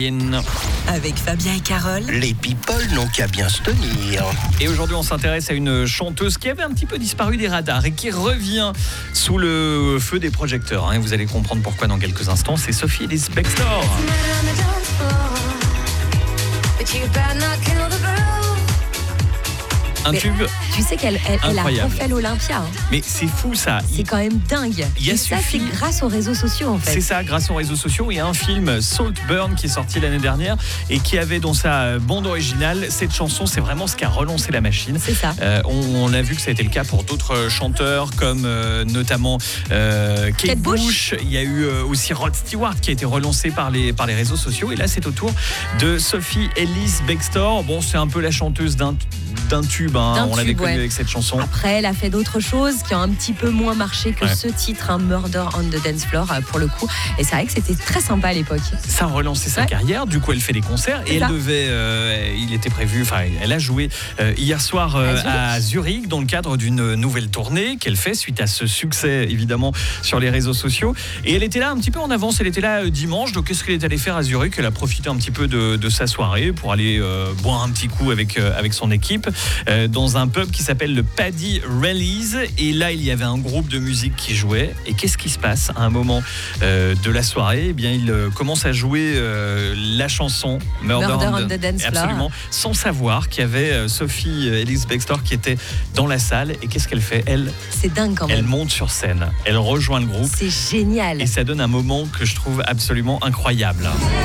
Avec Fabien et Carole. Les people n'ont qu'à bien se tenir. Et aujourd'hui, on s'intéresse à une chanteuse qui avait un petit peu disparu des radars et qui revient sous le feu des projecteurs. Vous allez comprendre pourquoi dans quelques instants. C'est Sophie Ellis Bextor. Un tube. Tu sais qu'elle a refait l'Olympia. Mais c'est fou ça. C'est quand même dingue. Et ça, c'est grâce aux réseaux sociaux en fait. C'est ça, grâce aux réseaux sociaux. Il y a un film, Saltburn, qui est sorti l'année dernière et qui avait dans sa bande originale cette chanson. C'est vraiment ce qui a relancé la machine. C'est ça. On a vu que ça a été le cas pour d'autres chanteurs comme notamment Kate Bush. Il y a eu aussi Rod Stewart qui a été relancé par les réseaux sociaux. Et là, c'est au tour de Sophie Ellis Bextor. Bon, c'est un peu la chanteuse d'un tube, on l'avait connu avec cette chanson. Après, elle a fait d'autres choses qui ont un petit peu moins marché que ce titre, Murder on the Dance Floor, pour le coup. Et c'est vrai que c'était très sympa à l'époque. Ça a relancé sa carrière. Du coup, elle fait des concerts et il était prévu. Elle a joué hier soir à Zurich dans le cadre d'une nouvelle tournée qu'elle fait suite à ce succès évidemment sur les réseaux sociaux. Et elle était là un petit peu en avance. Elle était là dimanche. Donc, qu'est-ce qu'elle est allée faire à Zurich? Elle a profité un petit peu de sa soirée pour aller boire un petit coup avec son équipe. Dans un pub qui s'appelle le Paddy Rallies, et là il y avait un groupe de musique qui jouait. Et qu'est-ce qui se passe à un moment de la soirée? Eh bien, il commence à jouer la chanson Murder on the Dance Floor, absolument, sans savoir qu'il y avait Sophie Ellis Bextor qui était dans la salle. Et qu'est-ce qu'elle fait? C'est dingue quand même. Elle monte sur scène, elle rejoint le groupe. C'est génial. Et ça donne un moment que je trouve absolument incroyable.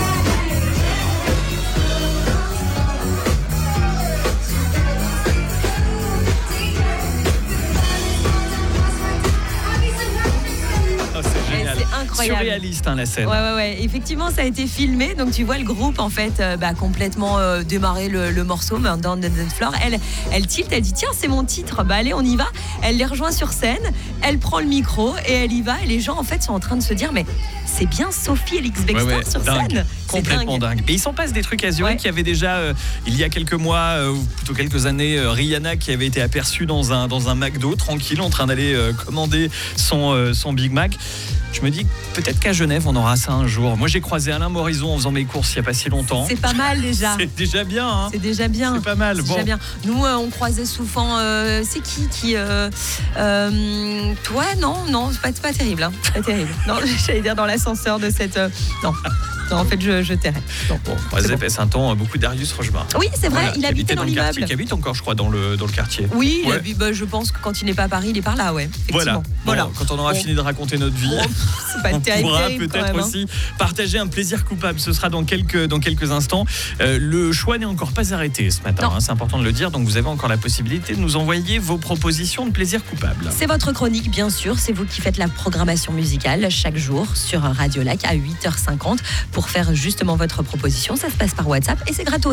Incroyable. Surréaliste la scène. Ouais. Effectivement, ça a été filmé. Donc tu vois le groupe en fait complètement démarrer le morceau Murder on the Dance Floor. Elle tilt, elle dit tiens c'est mon titre. Allez on y va. Elle les rejoint sur scène. Elle prend le micro et elle y va. Et les gens en fait sont en train de se dire mais c'est bien Sophie Ellis Bextor sur scène. Complètement dingue. Mais il s'en passe des trucs à Zurich. Il y avait déjà il y a quelques mois ou plutôt quelques années Rihanna qui avait été aperçue dans un McDo tranquille en train d'aller commander son Big Mac. Je me dis peut-être qu'à Genève on aura ça un jour. Moi j'ai croisé Alain Morizon en faisant mes courses il n'y a pas si longtemps. C'est pas mal déjà. C'est déjà bien. C'est déjà bien. C'est pas mal. Déjà bien. Nous on croisait souvent. C'est qui toi non c'est pas terrible. Pas terrible. Non j'allais dire dans l'ascenseur de cette non en fait je tairais. C'est un temps beaucoup Darius Rochemar. Oui c'est vrai. Il habitait dans l'immeuble. Qui habite encore je crois dans le quartier. Oui je pense que quand il n'est pas à Paris il est par là effectivement. Voilà. Quand on aura fini de raconter notre vie. C'est pas terrible, pourra peut-être aussi partager un plaisir coupable. Ce sera dans quelques instants. Le choix n'est encore pas arrêté ce matin. C'est important de le dire. Donc vous avez encore la possibilité de nous envoyer vos propositions de plaisir coupable. C'est votre chronique, bien sûr. C'est vous qui faites la programmation musicale chaque jour sur Radio Lac à 8h50 pour faire justement votre proposition. Ça se passe par WhatsApp et c'est gratos.